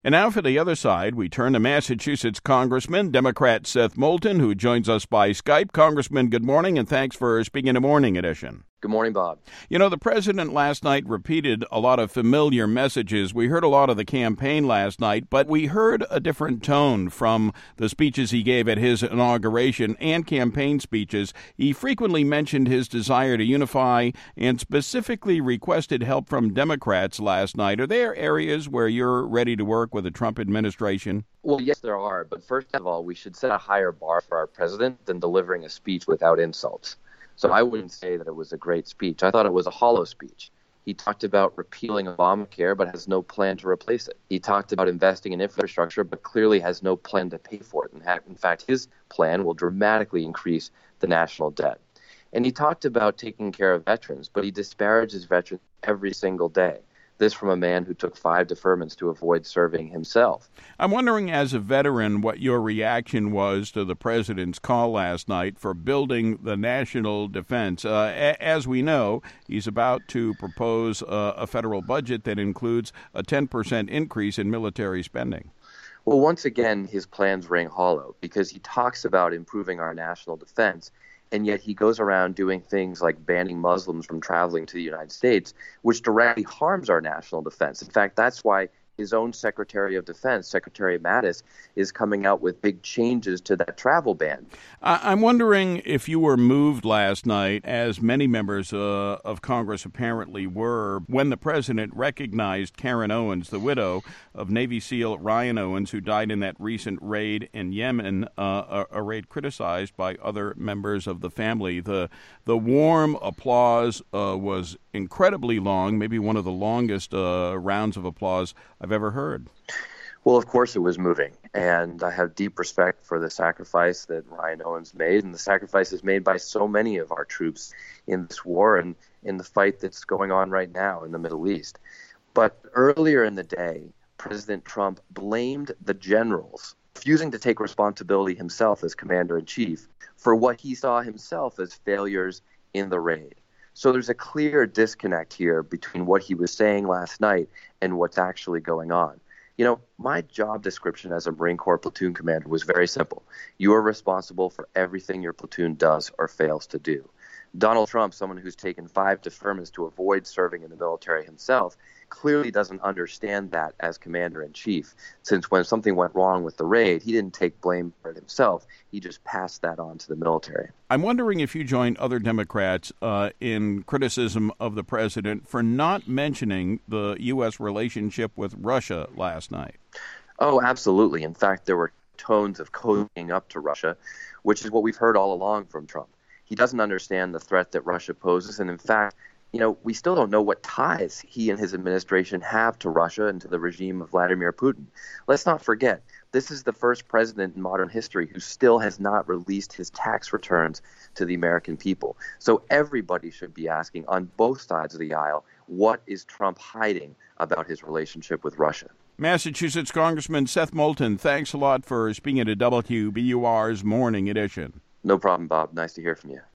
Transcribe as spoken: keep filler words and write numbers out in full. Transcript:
And now for the other side, we turn to Massachusetts Congressman, Democrat Seth Moulton, who joins us by Skype. Congressman, good morning, and thanks for speaking to Morning Edition. Good morning, Bob. You know, the president last night repeated a lot of familiar messages. We heard a lot of the campaign last night, but we heard a different tone from the speeches he gave at his inauguration and campaign speeches. He frequently mentioned his desire to unify and specifically requested help from Democrats last night. Are there areas where you're ready to work with the Trump administration? Well, yes, there are. But first of all, we should set a higher bar for our president than delivering a speech without insults. So I wouldn't say that it was a great speech. I thought it was a hollow speech. He talked about repealing Obamacare, but has no plan to replace it. He talked about investing in infrastructure, but clearly has no plan to pay for it. In fact, his plan will dramatically increase the national debt. And he talked about taking care of veterans, but he disparages veterans every single day. This from a man who took five deferments to avoid serving himself. I'm wondering, as a veteran, what your reaction was to the president's call last night for building the national defense. Uh, a- as we know, he's about to propose uh, a federal budget that includes a ten percent increase in military spending. Well, once again, his plans ring hollow because he talks about improving our national defense, and yet he goes around doing things like banning Muslims from traveling to the United States, which directly harms our national defense. In fact, that's why his own Secretary of Defense, Secretary Mattis, is coming out with big changes to that travel ban. I'm wondering if you were moved last night, as many members uh, of Congress apparently were, when the president recognized Karen Owens, the widow of Navy SEAL Ryan Owens, who died in that recent raid in Yemen, uh, a, a raid criticized by other members of the family. The the warm applause uh, was incredibly long, maybe one of the longest uh, rounds of applause I've ever heard. Well, of course it was moving, and I have deep respect for the sacrifice that Ryan Owens made and the sacrifices made by so many of our troops in this war and in the fight that's going on right now in the Middle East. But earlier in the day, President Trump blamed the generals, refusing to take responsibility himself as commander-in-chief for what he saw himself as failures in the raid. So there's a clear disconnect here between what he was saying last night and what's actually going on. You know, my job description as a Marine Corps platoon commander was very simple. You are responsible for everything your platoon does or fails to do. Donald Trump, someone who's taken five deferments to avoid serving in the military himself, clearly doesn't understand that as commander-in-chief, since when something went wrong with the raid, he didn't take blame for it himself. He just passed that on to the military. I'm wondering if you join other Democrats uh, in criticism of the president for not mentioning the U S relationship with Russia last night. Oh, absolutely. In fact, there were tones of cozying up to Russia, which is what we've heard all along from Trump. He doesn't understand the threat that Russia poses, and in fact, you know, we still don't know what ties he and his administration have to Russia and to the regime of Vladimir Putin. Let's not forget, this is the first president in modern history who still has not released his tax returns to the American people. So everybody should be asking on both sides of the aisle, what is Trump hiding about his relationship with Russia? Massachusetts Congressman Seth Moulton, thanks a lot for speaking to W B U R's Morning Edition. No problem, Bob. Nice to hear from you.